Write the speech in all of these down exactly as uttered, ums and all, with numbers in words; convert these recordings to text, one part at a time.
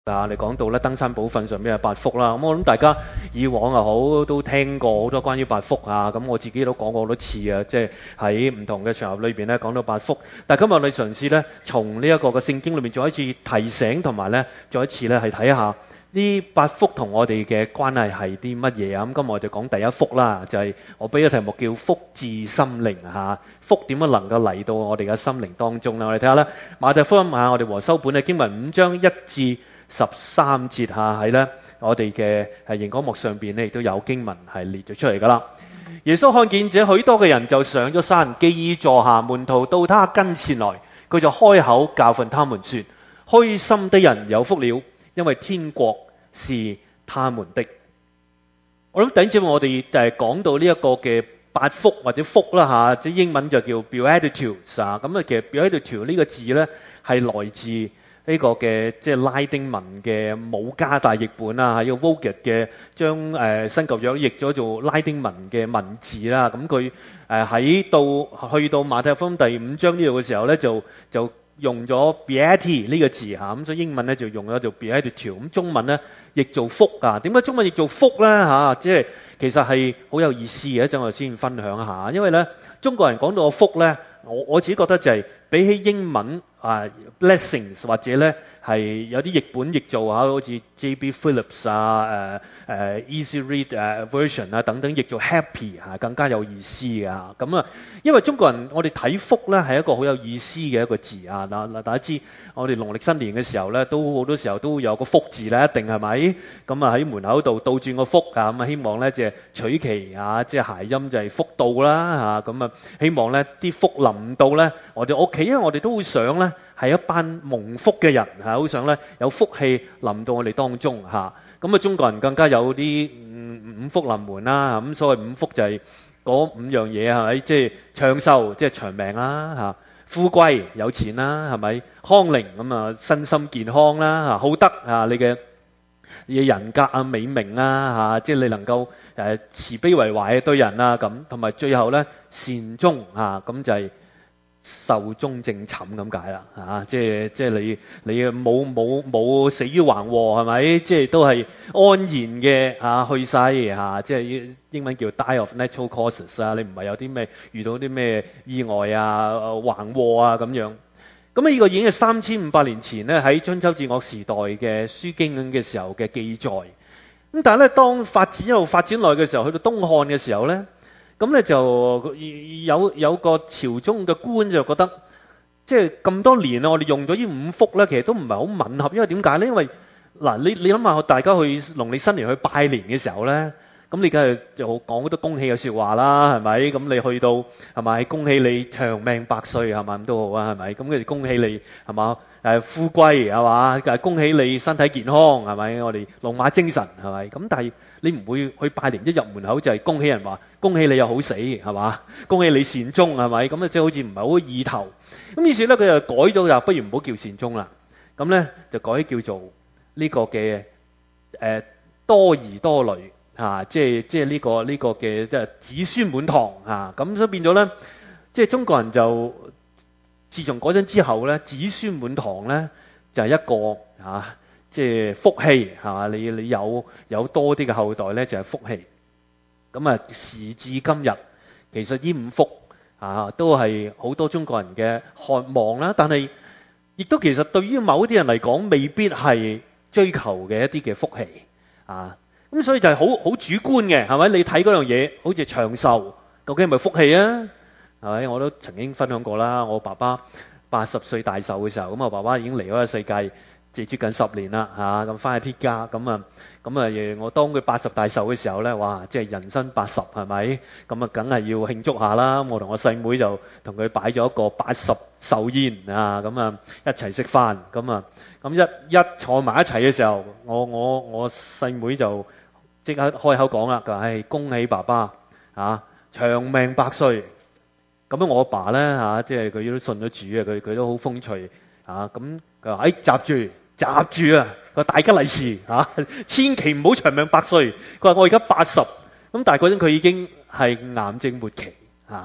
啊，你講到咧登山寶訓上面嘅八福啦，咁我諗大家以往又好都聽過好多關於八福啊，咁我自己都講過好多次啊，即係喺唔同嘅場合裏邊咧講到八福。但係今日我哋嘗試咧從呢一個嘅聖經裏面再一次提醒，同埋咧再一次咧係睇下呢八福同我哋嘅關係係啲乜嘢啊？咁今日我就講第一福啦，就係我俾嘅題目叫福至心靈嚇。福點樣能夠嚟到我哋嘅心靈當中咧？我哋睇下咧馬太福音嚇，我哋和修本嘅經文五章一至十三節下喺咧，我哋嘅係熒光幕上邊咧亦都有經文係列咗出嚟噶啦。耶穌看見這許多嘅人，就上咗山，既已坐下，門徒到他跟前來，佢就開口教訓他們說：虛心的人有福了，因為天國是他們的。我諗頂住我哋誒講到呢一個嘅八福或者福啦嚇，即係英文就叫 Beatitudes 啊。咁啊，其實 Beatitudes 呢個字咧係來自呢個嘅即係拉丁文嘅母加大譯本啊，係個 Vulgate 嘅將誒新舊約譯咗做拉丁文嘅文字啦。咁佢誒喺到去到馬太福音第五章呢度嘅時候咧，就就用咗 Beati 呢個字嚇，咁所以英文咧就用咗做 Beatitude，咁中文咧譯做福啊。點解中文譯做福咧嚇？即係其實係好有意思嘅，一陣我先分享一下。因為咧中國人講到個福咧，我我自己覺得就係比起英文啊 blessings 或者咧係有啲譯本譯做嚇，好似 J B Phillips 啊誒誒 Easy Read 誒 version 啊等等譯做 happy 嚇更加有意思嘅嚇。咁啊，因為中國人我哋睇福咧係一個好有意思嘅一個字啊。嗱嗱，大家知我哋農曆新年嘅時候咧，都好多時候都有個福字咧，一定係咪？咁啊喺門口度倒轉個福啊，咁啊希望咧即係取其啊即係諧音就係福到啦嚇。咁啊希望咧啲福臨到咧我哋屋企，因為我哋都會想咧係一班蒙福嘅人嚇，好想咧有福氣臨到我哋當中嚇。咁啊中國人更加有啲五福臨門啦。咁所謂五福就係嗰五樣嘢係咪？即係長壽，即係長命啦嚇；富貴有錢啦係咪？康寧咁啊身心健康啦嚇；好德啊你嘅嘅人格啊美名啊嚇，即係你能夠誒慈悲為懷嘅對人啊咁，同埋最後咧善終嚇，咁就係壽終正寢咁解啦嚇，即係即係你你冇冇冇死於橫禍係咪？即係都係安然嘅嚇去世嚇，即係英文叫 die of natural causes 啊，你唔係有啲咩遇到啲咩意外啊橫禍啊咁樣。咁呢個已經係三千五百年前咧喺春秋戰國時代嘅書經嘅時候嘅記載。咁但係咧當發展一路發展落去嘅時候，去到東漢嘅時候咧。咁咧就有有個朝中嘅官就覺得，即係咁多年啦，我哋用咗呢五福咧，其實都唔係好吻合，因為點解咧？因為嗱，你你諗下，大家去農曆新年去拜年嘅時候咧，咁你梗係就講好多恭喜嘅説話啦，係咪？咁你去到係咪恭喜你長命百歲係咪咁都好啊？係咪？咁佢哋恭喜你係嘛？誒富貴係嘛？誒恭喜你身體健康係咪？我哋龍馬精神係咪？咁但係你唔會去拜年一入門口就係恭喜人話恭喜你又好死係嘛？恭喜你善終係咪？咁啊即係好似唔係好意頭。咁於是咧佢就改咗就不如唔好叫善終啦。咁咧就改叫做呢個嘅誒多兒多女。啊，即係即係呢個呢個嘅即係子孫滿堂啊！咁所以變咗咧，即係中國人就自從嗰陣之後咧，子孫滿堂咧就係一個啊，即係福氣係嘛？你你有有多啲嘅後代咧就係福氣。咁啊，時至今日，其實呢五福啊都係好多中國人嘅渴望啦。但係亦都其實對於某啲人嚟講，未必係追求嘅一啲嘅福氣啊。咁所以就係好好主觀嘅，係咪？你睇嗰樣嘢，好似長壽，究竟係咪福氣啊？係咪？我都曾經分享過啦。我爸爸八十歲大壽嘅時候，咁我爸爸已經離開咗世界，即係接近十年啦嚇。咁翻去鐵家，咁啊咁啊，我當佢八十大壽嘅時候咧，哇！即係人生八十係咪？咁啊，梗係要慶祝下啦。我同我細妹就同佢擺咗一個八十壽宴啊，咁啊一齊食飯，咁啊咁一一坐埋一齊嘅時候，我我我細妹就即刻開口講啦，佢話：唉，恭喜爸爸啊，長命百歲。咁樣我阿爸咧嚇，即係佢都信咗主啊，佢佢都好風趣啊。咁佢話：誒，閘住，閘住啊！佢話大吉利是嚇，千祈唔好長命百歲。佢話我而家八十，咁但係嗰陣佢已經係癌症末期嚇。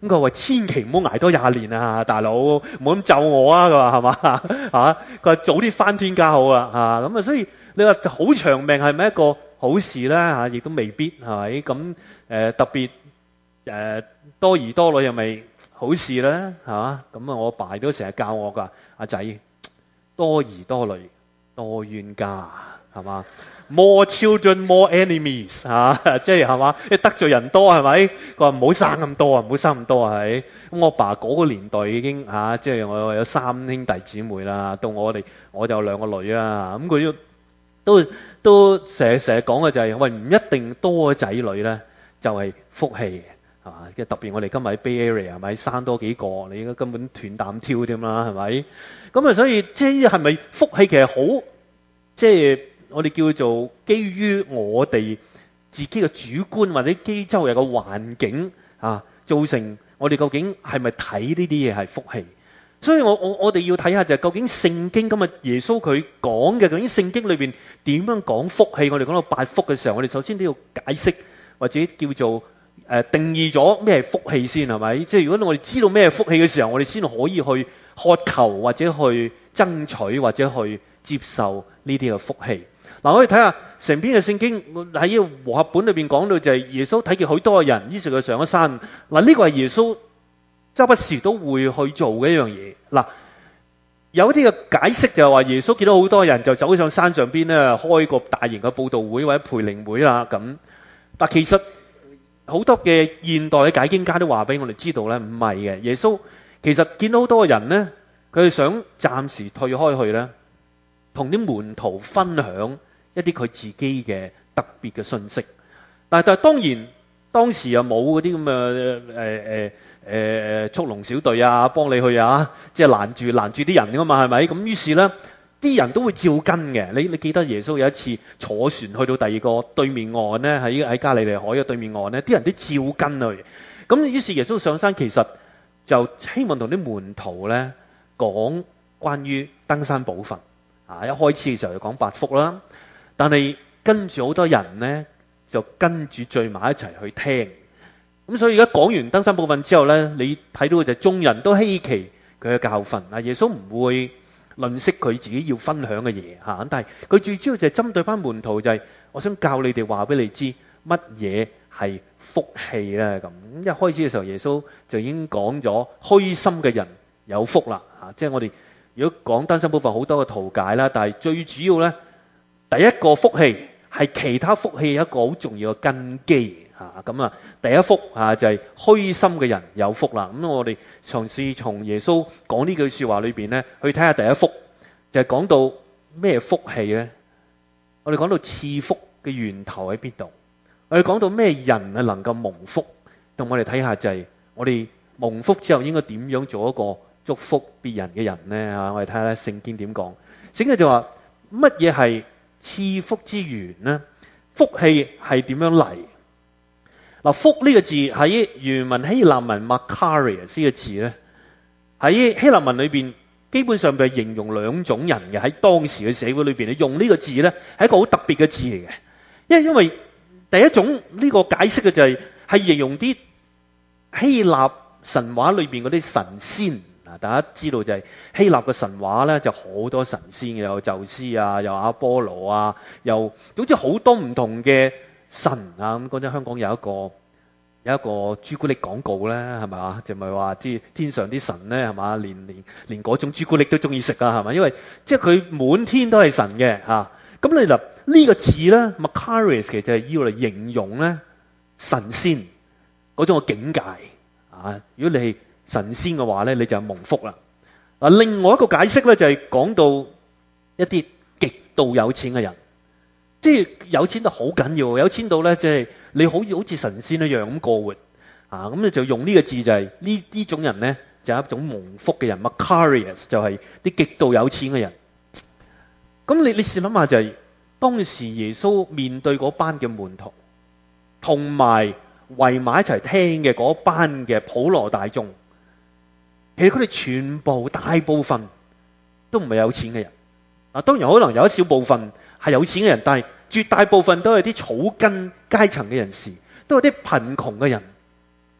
咁佢話千祈唔好捱多廿年啊，大佬唔好咁咒我啊！佢話係嘛嚇？佢話早啲翻天家好啊嚇！咁啊，所以你話好長命係咪一個好事咧嚇？亦都未必係咪？咁誒特別誒多兒多女又咪好事咧係嘛？咁啊，我爸都成日教我㗎，阿仔多兒多女多冤家係嘛？More children, more enemies 嚇，即係係嘛？你得罪人多係咪？佢話唔好生咁多啊，唔好生咁多啊，係。咁我爸嗰個年代已經嚇，即係我有三兄弟姊妹啦，到我哋我就有兩個女啦。咁佢都都成日成日講嘅就係，喂，唔一定多仔女咧就係福氣嘅，係嘛？即係特別我哋今日喺 Bay Area 係咪生多幾個，你應該根本斷擔挑添啦，係咪？咁啊，所以即係係咪福氣其實好即係？我哋叫做基於我哋自己嘅主觀或者基於周圍嘅環境啊，造成我哋究竟係咪睇呢啲嘢係福氣？所以我我我哋要睇下就係究竟聖經今日耶穌佢講嘅究竟聖經裏邊點樣講福氣？我哋講到八福嘅時候，我哋首先都要解釋或者叫做誒、呃、定義咗咩係福氣先係咪？即係如果我哋知道咩係福氣嘅時候，我哋先可以去渴求或者去爭取或者去接受呢啲嘅福氣。嗱，我哋睇下成篇嘅聖經喺和合本裏邊講到就係耶穌睇見許多嘅人，於是佢上咗山。嗱，呢個係耶穌周不時都會去做嘅一樣嘢。嗱，有啲嘅解釋就係話耶穌見到好多人就走上山上邊咧，開個大型嘅佈道會或者培靈會啦咁。但其實好多嘅現代嘅解經家都話俾我哋知道咧，唔係嘅。耶穌其實見到好多人咧，佢係想暫時退開去咧，同啲門徒分享一啲佢自己嘅特別嘅信息，但係但係當然當時又冇嗰啲咁嘅誒誒誒誒速龍小隊啊，幫你去啊，即係攔住攔住啲人噶嘛，係咪？咁於是咧，啲人都會照跟嘅。你你記得耶穌有一次坐船去到第二個對面岸咧，喺喺加利利海嘅對面岸咧，啲人都照跟佢。咁於是耶穌上山，其實就希望同啲門徒咧講關於登山寶訓啊。一開始嘅時候就講八福啦。但係跟住好多人呢，就跟住聚埋一齊去聽。咁所以而家講完登山寶訓之後呢，你睇到嘅就係眾人都稀奇佢嘅教訓。啊，耶穌唔會吝嗇佢自己要分享嘅嘢嚇，但係佢最主要就係針對翻門徒，就係我想教你哋話俾你知乜嘢係福氣咧咁。一開始嘅時候，耶穌就已經講咗虛心嘅人有福啦嚇，即係我哋如果講登山寶訓好多嘅圖解啦，但係最主要呢。第一個福氣係其他福氣一個好重要嘅根基嚇，咁啊第一福啊就係虛心嘅人有福啦。咁我哋嘗試從耶穌講呢句説話裏邊咧，去睇下第一福就係講到咩福氣咧？我哋講到賜福嘅源頭喺邊度？我哋講到咩人係能夠蒙福？同我哋睇下就係我哋蒙福之後應該點樣做一個祝福別人嘅人咧嚇？我哋睇下咧聖經點講。聖經就話乜嘢係賜福之源呢？福氣係點樣嚟？嗱，福呢個字喺原文希臘文 Makarios 呢個字咧，喺希臘文裏邊基本上係形容兩種人嘅。喺當時嘅社會裏邊咧，用呢個字咧係一個好特別嘅字嚟嘅。因為因為第一種呢個解釋嘅就係係形容啲希臘神話裏邊嗰啲神仙。大家知道就係希臘嘅神話咧，就好多神仙嘅，有宙斯啊，有阿波羅啊，又總之好多唔同嘅神啊。咁嗰陣香港有一個有一個朱古力廣告咧，係咪啊？就唔係話啲天上啲神咧，係嘛？連連連嗰種朱古力都中意食啊，係咪？因為即係佢滿天都係神嘅嚇。咁你嗱呢個字咧 Makarios 其實係要嚟形容咧神仙嗰種嘅境界啊。如果你係神仙嘅話咧，你就蒙福啦。嗱，另外一個解釋咧就係講到一啲極度有錢嘅人，即係有錢到好緊要，有錢到咧即係你好似好似神仙一樣咁過活啊。咁你就用呢個字就係呢呢種人咧就係一種蒙福嘅人 Makarios 就係啲極度有錢嘅人。咁你你試諗下就係當時耶穌面對嗰班嘅門徒，同埋圍埋一齊聽嘅嗰班嘅普羅大眾。其實佢哋全部大部分都唔係有錢嘅人，啊，當然可能有一小部分係有錢嘅人，但係絕大部分都係啲草根階層嘅人士，都係啲貧窮嘅人。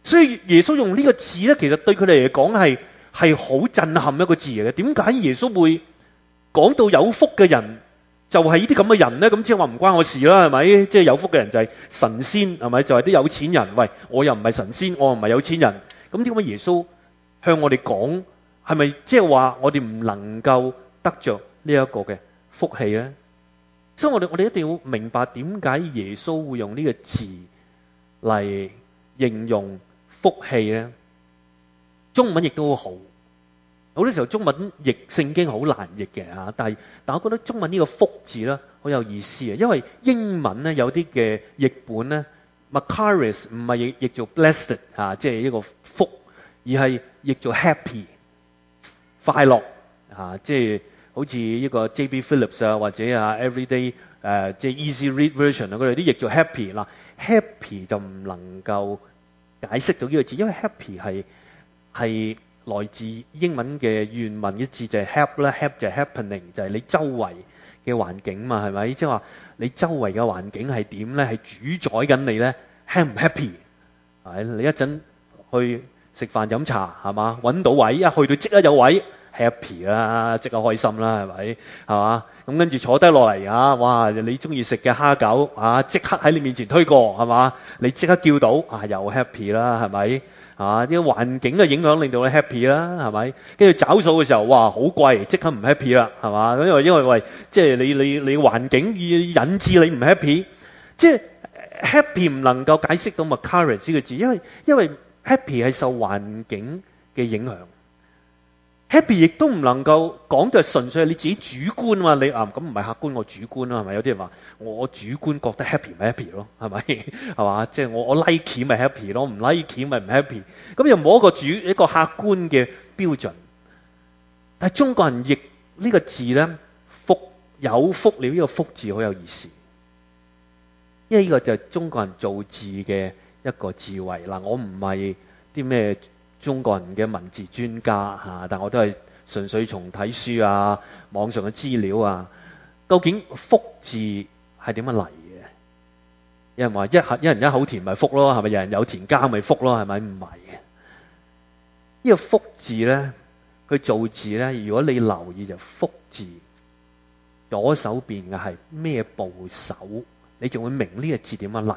所以耶穌用呢個字咧，其實對佢哋嚟講係係好震撼一個字嚟嘅。點解耶穌會講到有福嘅人就係呢啲咁嘅人咧？咁即係話唔關我事啦，係咪？即係有福嘅人就係神仙，係咪？就係啲有錢人。喂，我又唔係神仙，我又唔係有錢人。咁點解耶穌向我哋講，係咪即係話我哋唔能夠得着呢一個嘅福氣咧？所以我哋我哋一定要明白點解耶穌會用呢個字嚟形容福氣咧。中文亦都好，好多時候中文譯聖經好難譯嘅嚇，但係但我覺得中文呢個福字咧好有意思啊，因為英文咧有啲嘅譯本咧 Macarius 唔係譯譯做 blessed 嚇，即係一個福，而係譯做 happy 快樂嚇，即係好似呢個 J B Phillips 啊或者啊 Everyday 誒即係 Easy Read Version 啊，佢哋啲譯做 happy 嗱 happy 就唔能夠解釋到呢個字，因為 happy 係係來自英文嘅原文嘅字就係 hap 啦 ，hap 就係 happening，就係你周圍嘅環境嘛，係咪？即係話你周圍嘅環境係點咧？係主宰緊你咧 ，happy 唔 happy？係你一陣去食飯飲茶係嘛？揾到位一去到即刻有位 happy 啦，即刻開心啦，係咪？係嘛？咁跟住坐低落嚟啊，哇！你中意食嘅蝦餃啊，即刻喺你面前推過係嘛？你即刻叫到啊，又 happy 啦，係咪？啊！啲環境嘅影響令到你 happy 啦，係咪？跟住找數嘅時候，哇！好貴，即刻唔 happy 啦，係嘛？因為因為喂，即係你你你環境引致你唔 happy，即係 happy 唔能夠解釋到 Macarius 呢個字，因為因為 happy 係受環境嘅影響。happy 亦都唔能夠講就係純粹係你自己主觀嘛，你啊咁唔係客觀，我主觀啦，係咪？有啲人話我主觀覺得 happy 咪 happy 咯，係咪？係嘛？即係我我 like 咪 happy 咯，唔 like 咪唔 happy。咁又冇一個主一個客觀嘅標準。但係中國人譯呢個字咧，福有福了呢個福字好有意思，因為呢個就係中國人造字嘅一個智慧嗱。我唔係啲咩中國人嘅文字專家嚇，但我都係純粹從睇書啊、網上嘅資料啊，究竟福字係點樣嚟嘅？有人話一口一人一口甜咪福咯，係咪？有人有田耕咪福咯，係咪？唔係嘅。呢個福字咧，佢造字咧，如果你留意就福字左手邊嘅係咩部首，你就會明呢個字點樣嚟。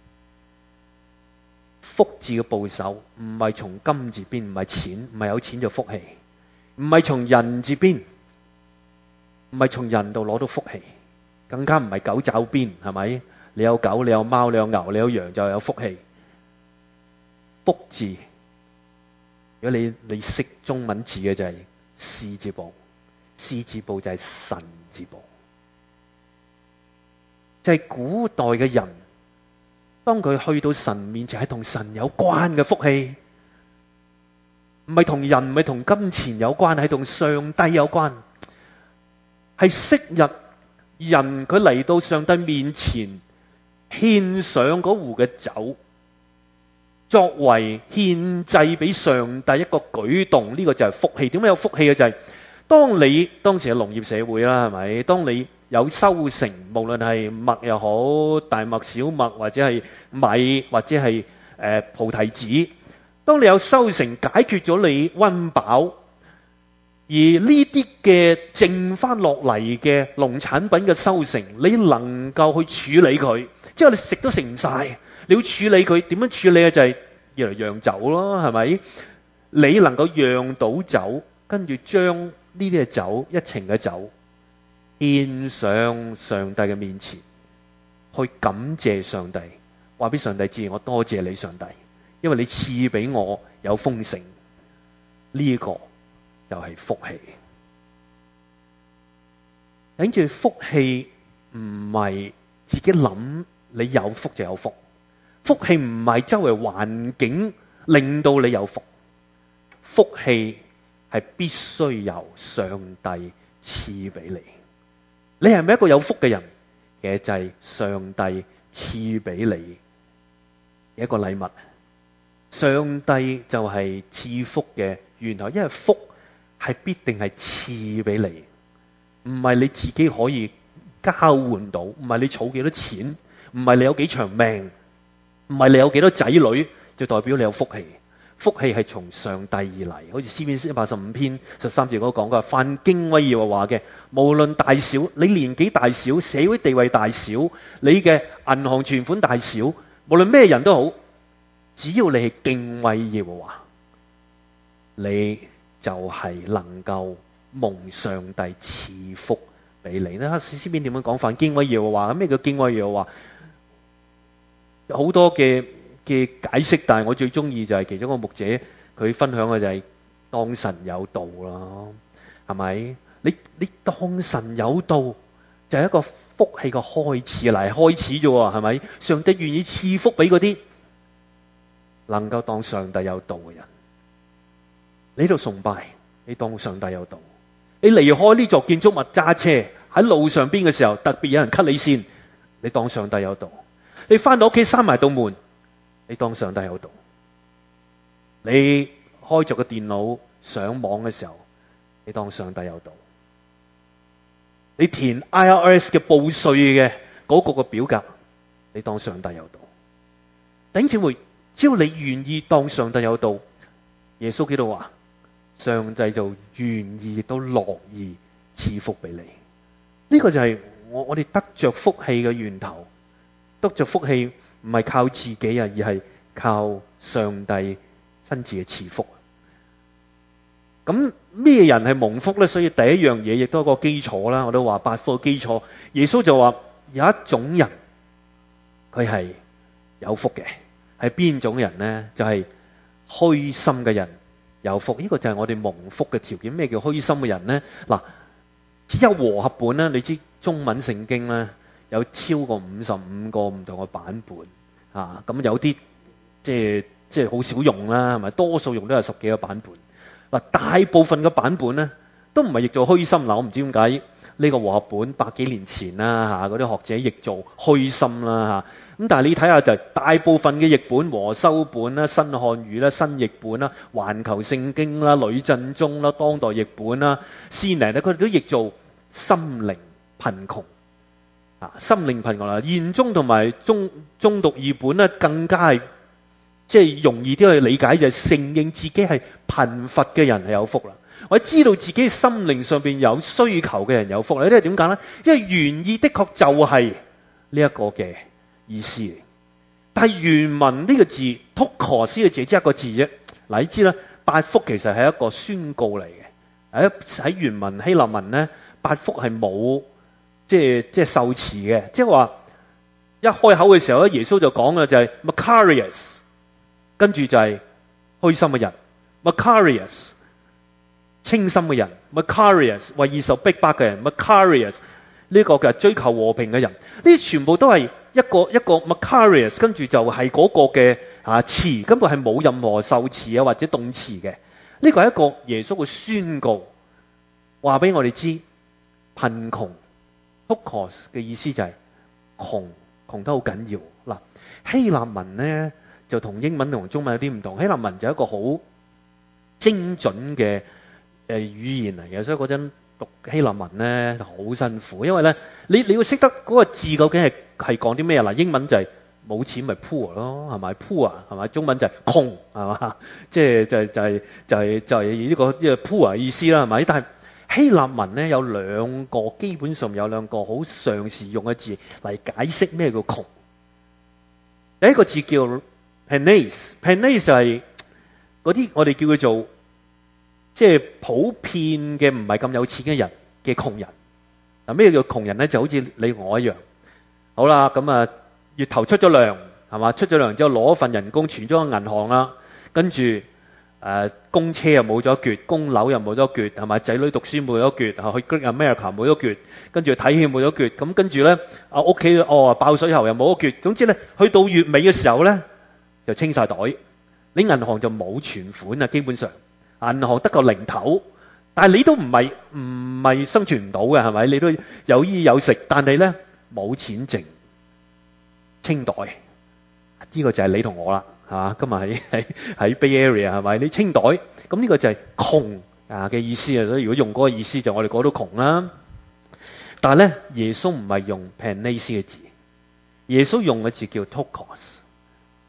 福字嘅部首唔係從金字邊，唔係錢，唔係有錢就福氣，唔係從人字邊，唔係從人度攞到福氣，更加唔係狗爪邊，係咪？你有狗，你有貓，你有牛，你有羊就有福氣。福字，如果你你識中文字嘅就係士字部，士字部就係神字部，就係古代嘅人。當佢去到神面前，係同神有關嘅福氣，唔係同人，唔係同金錢有關，係同上帝有關。係昔日人佢嚟到上帝面前獻上嗰壺嘅酒，作為獻祭俾上帝一個舉動，呢個就係福氣。點解有福氣嘅就係當你當時係農業社會啦，係咪？當你有收成，無論係麥又好，大麥、小麥，或者係米，或者係誒菩提子，當你有收成，解決咗你溫飽，而呢啲嘅剩翻落嚟嘅農產品嘅收成，你能夠去處理佢，即係你食都食唔晒，你要處理佢，點樣處理啊？就係要嚟釀酒咯，係咪？你能夠釀到酒，跟住將呢啲嘅酒，一程嘅酒，獻上上帝嘅面前，去感謝上帝，話俾上帝知，我多謝你上帝，因為你賜俾我有豐盛，呢個就係福氣。跟住福氣唔係自己諗，你有福就有福，福氣唔係周圍環境令到你有福，福氣係必須由上帝賜俾你。你係咪一個有福嘅人？其實就係上帝賜俾你一個禮物。上帝就係賜福嘅源頭，因為福係必定係賜俾你，唔係你自己可以交換到，唔係你儲幾多錢，唔係你有幾長命，唔係你有幾多仔女， 就代表你有福氣。福氣係從上帝而嚟，好似詩篇一百八十五篇十三節嗰講嘅，凡敬畏耶和華嘅，無論大小，你年紀大小，社會地位大小，你嘅銀行存款大小，無論咩人都好，只要你係敬畏耶和華，你就係能夠蒙上帝賜福俾你咧。詩篇點樣講？凡敬畏耶和華，咩叫敬畏耶和華？有好多嘅嘅解釋，但係我最中意就係其中一個牧者佢分享嘅就係當神有道咯，係咪？你你當神有道就係一個福氣嘅開始嚟，開始啫喎，係咪？上帝願意賜福俾嗰啲能夠當上帝有道嘅人。你喺度崇拜，你當上帝有道。你離開呢座建築物揸車喺路上邊嘅時候，特別有人 cut 你線，你當上帝有道。你翻到屋企閂埋道門，你當上帝有道。你開着個電腦上網嘅時候，你當上帝有道。你填 I R S 嘅報稅嘅嗰個個表格，你當上帝有道。弟兄姊妹，只要你願意當上帝有道，耶穌基督話，上帝就願意都樂意賜福俾你。呢個就係我我哋得着福氣嘅源頭。得着福氣唔係靠自己啊，而係靠上帝親自嘅賜福。咁咩人係蒙福咧？所以第一樣嘢亦都係個基礎啦。我都話八福嘅基礎。耶穌就話有一種人佢係有福嘅，係邊種人咧？就係虛心嘅人有福。呢個就係我哋蒙福嘅條件。咩叫虛心嘅人咧？嗱，只有和合本啦，你知中文聖經咧。有超過五十五個唔同嘅版本啊，咁有啲即係即係好少用啦，係咪？多數用都係十幾個版本。嗱，大部分嘅版本咧都唔係譯做虛心。嗱，我唔知點解呢個和合本百幾年前啦嚇，嗰啲學者譯做虛心啦嚇。咁但係你睇下就係大部分嘅譯本，和修本啦、新漢語啦、新譯本啦、環球聖經啦、呂振中啦、當代譯本啦、先靈咧，佢哋都譯做心靈貧窮。啊，心靈貧窮啦，現中同埋中中讀譯本咧，更加係即係容易啲去理解，就係承認自己係貧乏嘅人係有福啦。或者知道自己心靈上邊有需求嘅人有福啦。呢係點解咧？因為原意的確就係呢一個嘅意思嚟。但係原文呢個字 tokos 嘅字只一個字啫。嗱，你知啦，八福其實係一個宣告嚟嘅。喺喺原文希臘文咧，八福係冇。即係即係受詞嘅，即係話一開口嘅時候咧，耶穌就講嘅就係 Macarius， 跟住就係虛心嘅人 Macarius， 清心嘅人 Macarius， 為義受逼迫嘅人 Macarius， 呢個嘅追求和平嘅人，呢啲全部都係一個一個 Macarius， 跟住就係嗰個嘅啊詞，根本係冇任何受詞啊或者動詞嘅。呢個係一個耶穌嘅宣告，話俾我哋知貧窮。Tokos 嘅意思就係窮，窮得好緊要。嗱，希臘文咧就同英文同中文有啲唔同。希臘文就係一個好精準嘅誒語言嚟嘅，所以嗰陣讀希臘文咧好辛苦，因為咧你你要識得嗰個字究竟係係講啲咩啊？嗱，英文就係冇錢咪 poor 咯，係咪 poor 係咪？中文就係窮係嘛？即係就係就係就係就係呢個呢個 poor 意思啦，係咪？但係希臘文咧有兩個，基本上有兩個好常時用嘅字嚟解釋咩叫窮。第一個字叫 penes，penes 就係嗰啲我哋叫佢做即係普遍嘅唔係咁有錢嘅人嘅窮人。嗱，咩叫窮人咧？就好似你我一樣。好啦，咁啊月頭出咗糧係嘛？出咗糧之後攞份人工存咗喺銀行啦，跟住。誒，供車又冇咗一橛，供樓又冇咗一橛，係咪？仔女讀書冇咗一橛，去 Great America 冇咗一橛，跟住睇戲冇咗一橛，咁跟住咧，啊屋企哦爆水喉又冇一橛，總之咧，去到月尾嘅時候咧，就清晒袋，你銀行就冇存款啊，基本上銀行得個零頭，但係你都唔係唔係生存唔到嘅，係咪？你都有衣有食，但係咧冇錢剩，清袋，呢個就係你同我啦。係嘛？今日喺喺喺 Bay Area 係咪？你清袋，咁呢個就係窮啊嘅意思啊。所以如果用嗰個意思，就我哋個都窮啦。但係咧，耶穌唔係用 penes 嘅字，耶穌用嘅字叫 tokos。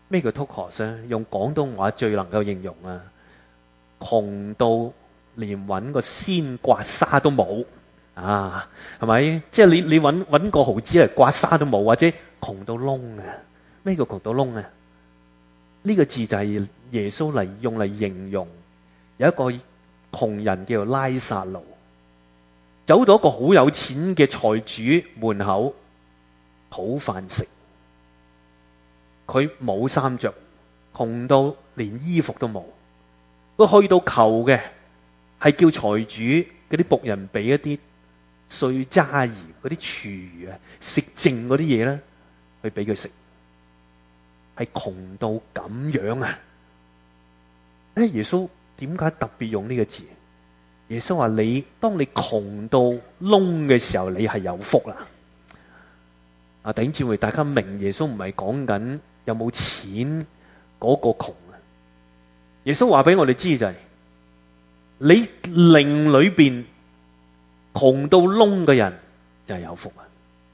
咩叫 tukos 咧？用廣東話最能夠形容啊，窮到連揾個鮮刮痧都冇啊，係咪？即係你你揾揾個毫子嚟刮痧都冇，或者窮到窿啊？咩叫窮到窿啊？呢個字就係耶穌嚟用嚟形容有一個窮人叫做拉撒路，走到一個好有錢嘅財主門口討飯食，佢冇衫着，窮到連衣服都冇。佢去到求嘅係叫財主嗰啲僕人俾一啲碎渣兒嗰啲廚餘啊，食剩嗰啲嘢咧，去俾佢食。係窮到咁樣啊！誒，耶穌點解特別用呢個字？耶穌話你當你窮到窿嘅時候，你係有福啦。啊，弟兄姊妹，大家明耶穌唔係講緊有冇錢嗰個窮啊。耶穌話俾我哋知就係、是、你靈裏邊窮到窿嘅人就係有福啊。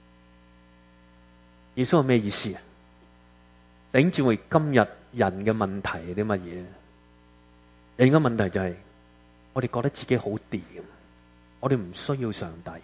耶穌係咩意思啊？弟兄姊妹，今日人嘅問題係啲乜嘢？人嘅問題就係、是、我哋覺得自己好掂，我哋唔需要上帝。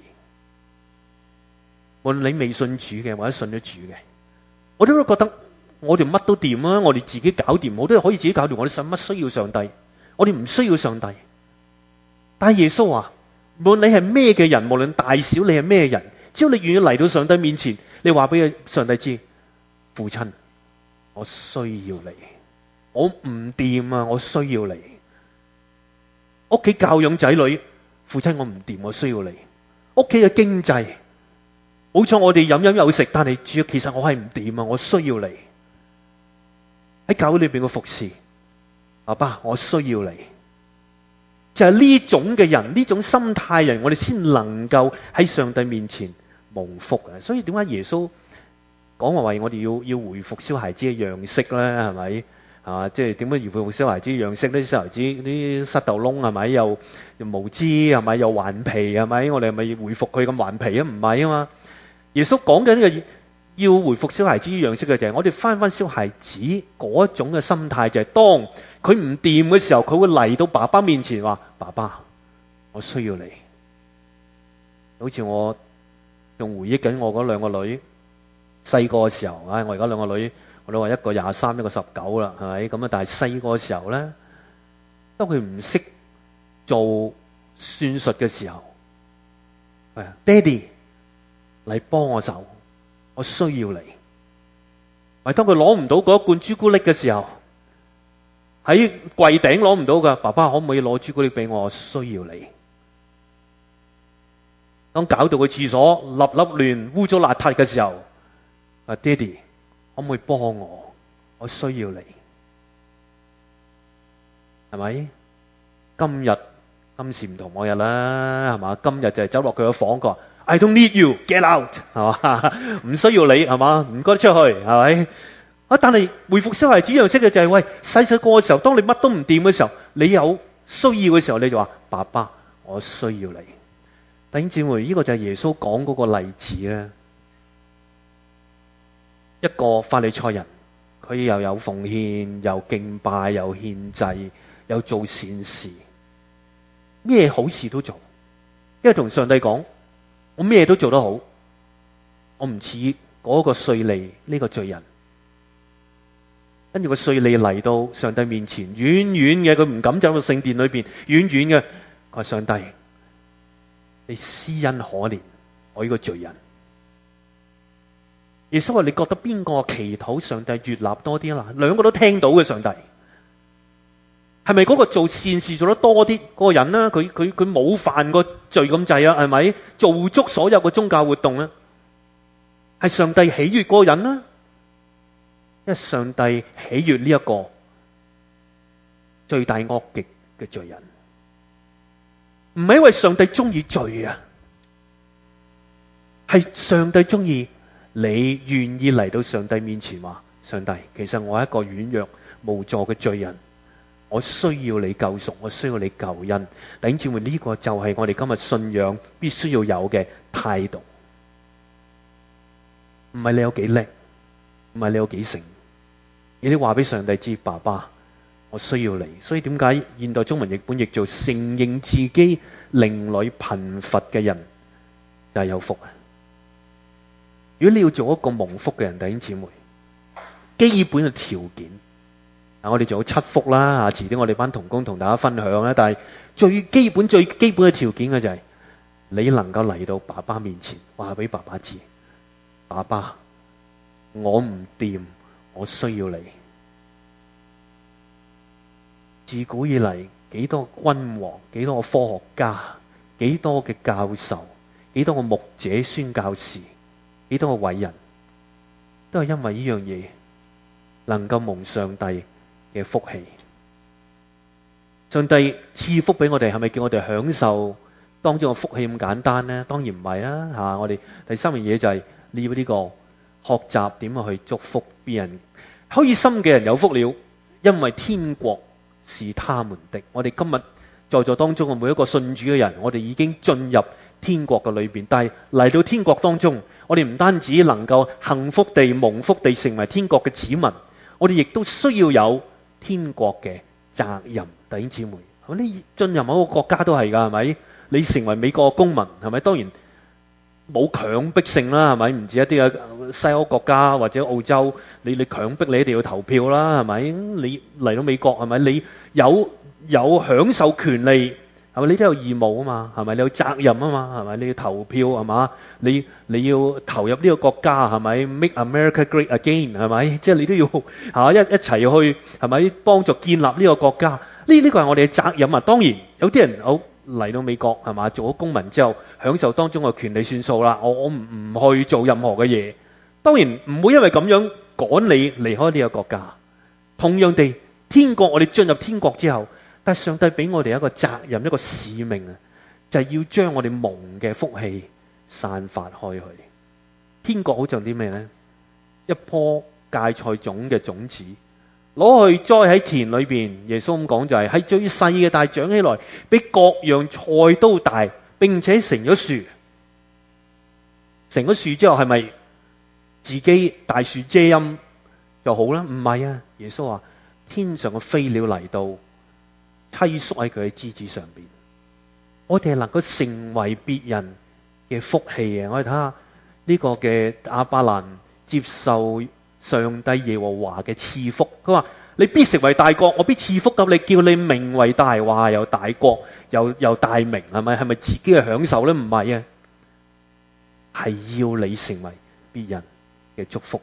無論你未信主嘅或者信咗主嘅，我哋都覺得我哋乜都掂啊！我哋自己搞掂，我都可以自己搞掂。我哋使乜需要上帝？我哋唔需要上帝。但係耶穌話，無論你係咩嘅人，無論大小你係咩人，只要你願意嚟到上帝面前，你話俾上帝知，父親，我需要你，我唔掂啊！我需要你。屋企教養仔女，父親我唔掂，我需要你。屋企嘅經濟，冇錯，我哋飲飲有食，但係主要其實我係唔掂啊！我需要你。喺教會裏邊嘅服侍，爸爸，我需要你。就係呢種嘅人，呢種心態人，我哋先能夠喺上帝面前蒙福啊！所以點解耶穌講話為我哋要要回復小孩子嘅樣式咧？係咪啊？即係點樣回復小孩子嘅樣式？啲小孩子啲塞豆窿係咪又又無知係咪又頑皮係咪？我哋係咪要回復佢咁頑皮啊？唔係啊嘛！耶穌講緊呢個要回復小孩子嘅樣式嘅就係我哋翻翻小孩子嗰一種嘅心態，就係當佢唔掂嘅時候，佢會嚟到爸爸面前話：爸爸，我需要你。好似我仲回憶緊我嗰兩個女細個嘅時候，唉，我而家兩個女，我都話一個廿三，一個十九啦，係咪咁啊？但係細個嘅時候咧，當佢唔識做算術嘅時候，係啊，爹哋嚟幫我手，我需要你。係當佢攞唔到嗰一罐朱古力嘅時候，喺櫃頂攞唔到噶，爸爸可唔可以攞朱古力俾我？我需要你。當搞到個廁所粒粒亂、污糟邋遢嘅時候，啊，爹哋可唔可以幫我？我需要你，係咪？今日今時唔同往日啦，係嘛？今日就係走落佢個房，佢話 I don't need you, get out， 係嘛？唔需要你，係嘛？唔該出去，係咪？啊！但係回復小孩子樣式嘅就係、是、喂，細細個嘅時候，當你乜都唔掂嘅時候，你有需要嘅時候，你就話爸爸，我需要你。弟兄姊妹，呢、這個就係耶穌講嗰個例子啦。一個法利賽人，佢又有奉獻，又敬拜，又獻祭，又做善事，咩好事都做。因為同上帝講，我咩都做得好，我唔似嗰個稅吏呢個罪人。跟住個稅吏嚟到上帝面前，遠遠嘅，佢唔敢走到聖殿裏邊，遠遠嘅，佢話上帝，你施恩可憐我呢個罪人。耶穌話：你覺得邊個祈禱上帝悅納多啲啦？兩個都聽到嘅，上帝係咪嗰個做善事做得多啲嗰個人呢？佢佢佢冇犯過罪咁滯啊？係咪做足所有嘅宗教活動咧？係上帝喜悅嗰個人呢？因為上帝喜悅呢一個罪大惡極嘅罪人，唔係因為上帝中意罪啊，係上帝中意你願意嚟到上帝面前話：上帝，其實我係一個軟弱無助嘅罪人，我需要你救贖，我需要你救恩。弟兄姊妹，呢個就係我哋今日信仰必須要有嘅態度，唔係你有幾叻，唔係你有幾成。 而你話俾上帝知，爸爸，我需要你。所以點解現代中文譯本譯做承認自己靈裏貧乏嘅人就係有福啊！如果你要做一個蒙福嘅人，弟兄姊妹，基本嘅條件，嗱，我哋仲有七福啦，啊，遲啲我哋班同工同大家分享啦。但係最基本、最基本嘅條件嘅就係你能夠嚟到爸爸面前，話俾爸爸知，爸爸，我唔掂，我需要你。自古以嚟，幾多個君王，幾多個科學家，幾多嘅教授，幾多個牧者、宣教士，幾多個偉人，都係因為呢樣嘢能夠蒙上帝嘅福氣。上帝賜福俾我哋，係咪叫我哋享受當中嘅福氣咁簡單呢？當然唔係啦，吓，我哋第三樣嘢就係你要呢個學習點樣去祝福別人。開心嘅人有福了，因為天國是他們的。我哋今日在座當中嘅每一個信主嘅人，我哋已經進入天國嘅裏邊。但係嚟到天國當中，我哋唔單止能夠幸福地、蒙福地成為天國嘅子民，我哋亦都需要有天國嘅責任。弟兄姊妹，你進入某個國家都係噶，係咪？你成為美國嘅公民，係咪？當然冇強迫性啦，係咪？唔似一啲嘅西歐國家或者澳洲，你你強迫你一定要投票啦，係咪？你嚟到美國，係咪？你有有享受權利，係咪？你都有義務啊嘛，係咪？你有責任啊嘛，係咪？你要投票，係嘛？你你要投入呢個國家，係咪 ？Make America Great Again，係咪？即係你都要嚇一一齊去，係咪？幫助建立呢個國家。呢呢個係我哋嘅責任啊！當然有啲人好嚟到美國，係嘛？做咗公民之後，享受當中嘅權利算數啦。我我唔唔去做任何嘅嘢，當然唔會因為咁樣趕你離開呢個國家。同樣地，天國我哋進入天國之後，但係上帝俾我哋一個責任，一個使命啊，就係要將我哋蒙嘅福氣散發開去。天國好像啲咩呢？一棵芥菜種嘅種子，攞去栽喺田裏邊。耶穌咁講就係係最細嘅，但係長起來比各樣菜都大，並且成咗樹。成咗樹之後係咪自己大樹遮陰就好啦？唔係啊！耶穌話天上嘅飛鳥嚟到棲宿喺佢嘅枝子上邊。我哋係能夠成為別人嘅福氣啊！我哋睇下呢個嘅亞伯蘭接受上帝耶和華嘅賜福，佢話你必成為大國，我必賜福給你，叫你名為大。話有大國又又大名，係咪？係咪自己嘅享受咧？唔係啊，係要你成為別人嘅祝福。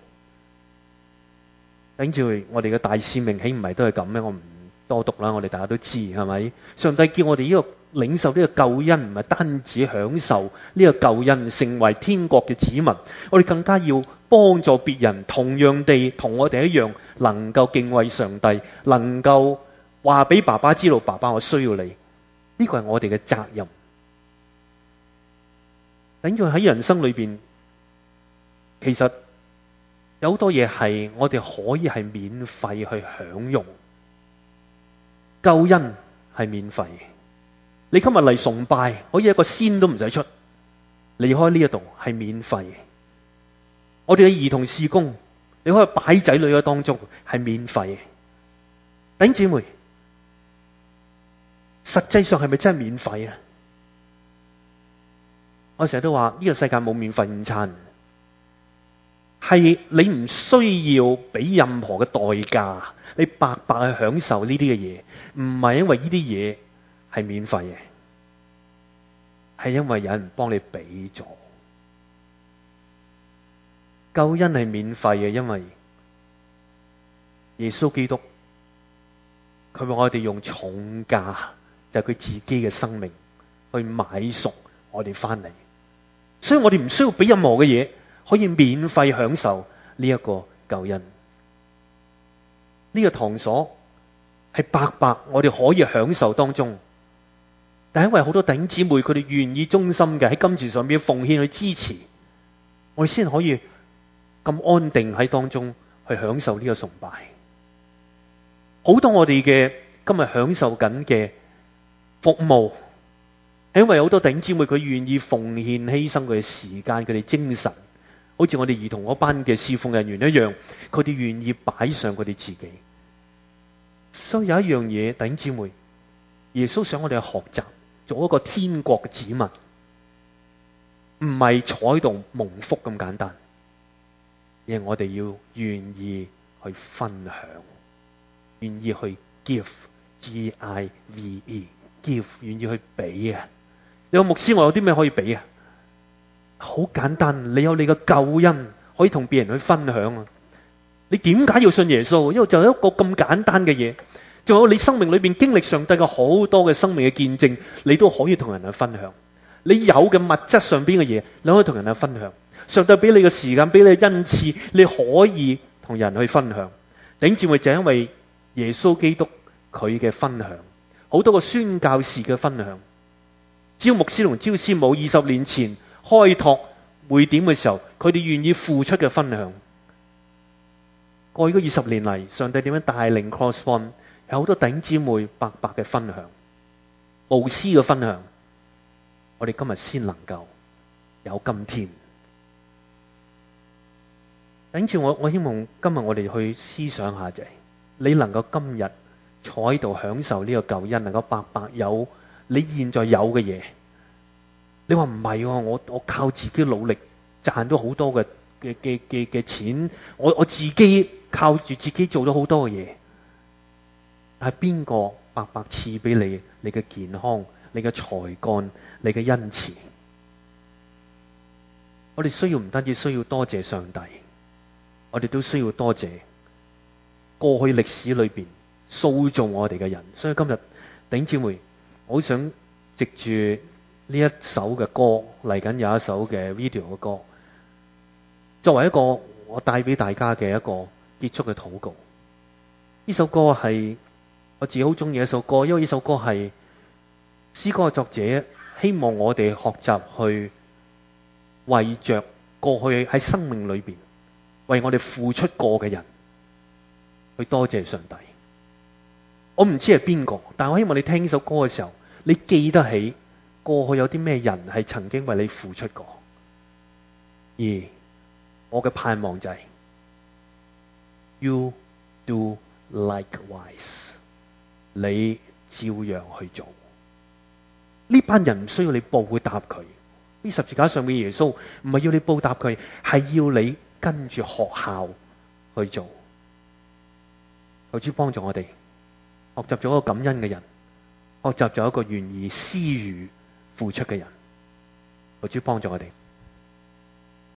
跟住我哋嘅大使命，豈唔係都係咁咩？我唔多讀啦，我哋大家都知，係咪？上帝叫我哋呢個領受呢個救恩，唔係單止享受呢個救恩，成為天國嘅子民，我哋更加要幫助別人，同樣地同我哋一樣，能夠敬畏上帝，能夠話俾爸爸知道，爸爸我需要你，呢個係我哋嘅責任。等住喺人生裏邊，其實有好多嘢係我哋可以係免費去享用。救恩係免費，你今日嚟崇拜，可以一個仙都唔使出，離開呢一度係免費。我哋嘅兒童事工，你可以擺仔女嘅當中係免費。弟兄姊妹，實際上係咪真係免費啊？我成日都話呢個世界冇免費午餐，係你唔需要俾任何嘅代價，你白白去享受呢啲嘅嘢，唔係因為呢啲嘢係免費嘅，係因為有人幫你俾咗。救恩係免費嘅，因為耶穌基督佢話我哋用重價，就係佢自己嘅生命去買贖我哋翻嚟，所以我哋唔需要俾任何嘅嘢，可以免費享受呢一個救恩。呢個堂所係白白我哋可以享受當中，但係因為好多弟兄姊妹佢哋願意忠心嘅喺金錢上面奉獻去支持，我哋先可以咁安定喺當中去享受呢個崇拜。好多我哋嘅今日享受緊嘅服務，係因為好多弟兄姊妹佢願意奉獻犧牲佢嘅時間、佢哋精神好似我哋兒童嗰班嘅侍奉人員一樣，佢哋願意擺上佢哋自己。所以有一樣嘢，弟兄姊妹，耶穌想我哋去學習，做一個天國嘅子民，唔係坐喺度蒙福咁簡單，而係我哋要願意去分享，願意去 give，G I V E，give， 願意去俾啊！你話牧師，我有啲咩可以俾啊？好簡單，你有你嘅救恩可以同別人去分享啊！你點解要信耶穌？因為就有一個咁簡單嘅嘢，仲有你生命裏邊經歷上帝嘅好多嘅生命嘅見證，你都可以同人去分享。你有嘅物質上邊嘅嘢，你可以同人去分享。上帝俾你嘅時間，俾你嘅恩賜，你可以同人去分享。弟兄姊妹，就因為耶穌基督佢嘅分享，好多個宣教士嘅分享，招牧師同招師母二十年前開拓會點嘅時候，佢哋願意付出嘅分享。過去嗰二十年嚟，上帝點樣帶領 CrossPoint， 有好多弟兄姊妹白白嘅分享，無私嘅分享，我哋今日先能夠有今天。弟兄姊妹，我我希望今日我哋去思想下，就係你能夠今日坐喺度享受呢個救恩，能夠白白有你現在有嘅嘢。你話唔係喎，我我靠自己努力賺到好多嘅嘅嘅嘅嘅錢，我我自己靠住自己做咗好多嘅嘢。但係邊個白白賜俾你你嘅健康、你嘅才幹、你嘅恩賜？我哋需要唔單止需要多謝上帝，我哋都需要多謝過去歷史裏邊塑造我哋嘅人。所以今日弟兄姊妹，我好想藉住呢一首嘅歌，嚟緊有一首嘅 video 嘅歌，作為一個我帶俾大家嘅一個結束嘅禱告。呢首歌係我自己好中意一首歌，因為呢首歌係詩歌嘅作者希望我哋學習去為着過去喺生命裏邊為我哋付出過嘅人去多謝上帝。我唔知係邊個，但我希望你聽呢首歌嘅時候，你記得起過去有啲咩人係曾經為你付出過，而我嘅盼望就係 You do likewise， 你照樣去做。呢班人唔需要你報答佢，呢十字架上面耶穌唔係要你報答佢，係要你跟住學校去做。求主幫助我哋學習咗一個感恩嘅人，學習咗一個願意施予付出嘅人。求主幫助我哋。